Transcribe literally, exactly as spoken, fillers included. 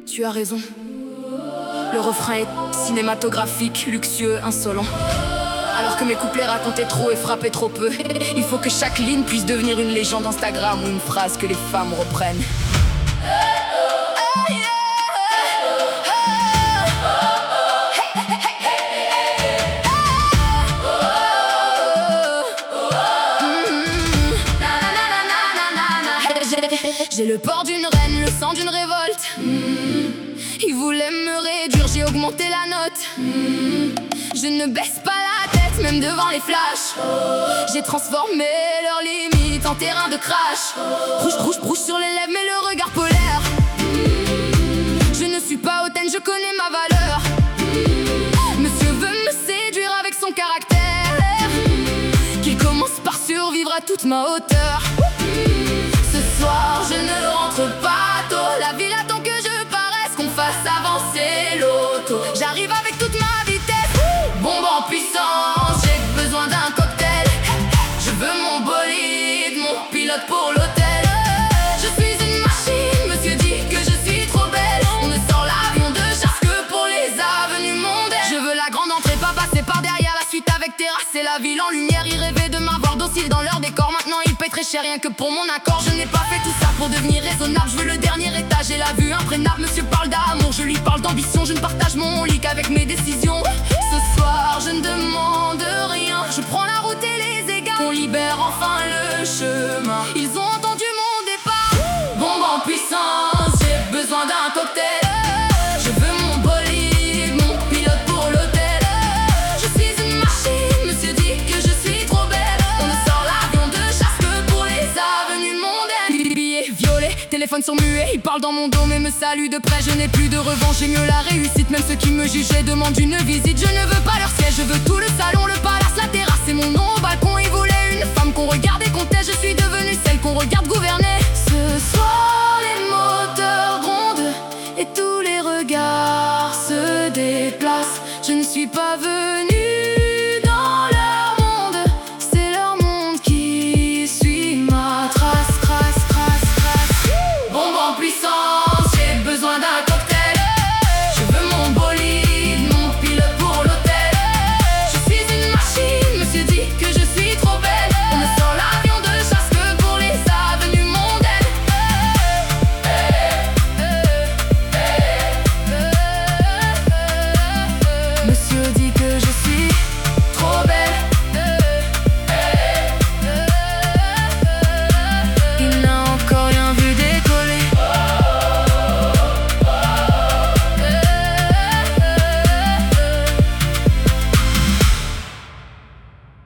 Tu as raison. Le refrain est cinématographique, luxueux, insolent. Alors que mes couplets racontaient trop et frappaient trop peu, il faut que chaque ligne puisse devenir une légende Instagram ou une phrase que les femmes reprennent. J'ai le port d'une reine, le sang d'une révolte. mmh. Ils voulaient me réduire, j'ai augmenté la note. mmh. Je ne baisse pas la tête, même devant les flashs. J'ai transformé leurs limites en terrain de crash. Rouge, rouge, rouge sur les lèvres, mais le regard polaire. Je ne suis pas hautaine, je connais ma valeur. Monsieur veut me séduire avec son caractère. Qu'il commence par survivre à toute ma hauteur. Ce soir je ne rentre pas tôt. La ville attend que je paraisse, qu'on fasse avancer l'auto. J'arrive avec toute ma vitesse, bombe en puissance. J'ai besoin d'un cocktail. Je veux mon bolide, mon pilote pour l'hôtel. Je suis une machine, monsieur dit que je suis trop belle. On ne sort l'avion de chasse que pour les avenues mondaines. Je veux la grande entrée, pas passer par derrière. La suite avec terrasse et la ville en lumière. Ils rêvaient de m'avoir docile dans leur décor. Maintenant ils payent très cher rien que pour mon accord. Je n'ai pas fait tout ça pour devenir raisonnable. Je veux le dernier étage et la vue imprégnable. Monsieur parle d'amour, je lui parle d'ambition. Je ne partage mon lit qu'avec mes décisions. Ce soir je ne demande rien. Je prends la route et les égards. On libère enfin le chemin. Ils ont entendu mon départ. Bombe en puissance, j'ai besoin d'un cocktail. Je veux mon bolide, mon pilote pour l'hôtel. Je suis une machine, monsieur dit que je suis trop belle. On ne sort l'avion de chasse que pour les avenues mondaines. Billets violets, téléphone sur muet. Ils parlent dans mon dos mais me saluent de près. Je n'ai plus de revanche, j'ai mieux la réussite. Même ceux qui me jugeaient demandent une visite. Je ne veux pas leur siège, je veux tout le salon, le palace, la terrasse et mon nom au balcon. Ils voulaient une femme qu'on regarde et comptait. Je suis devenue celle qu'on regarde gouverner.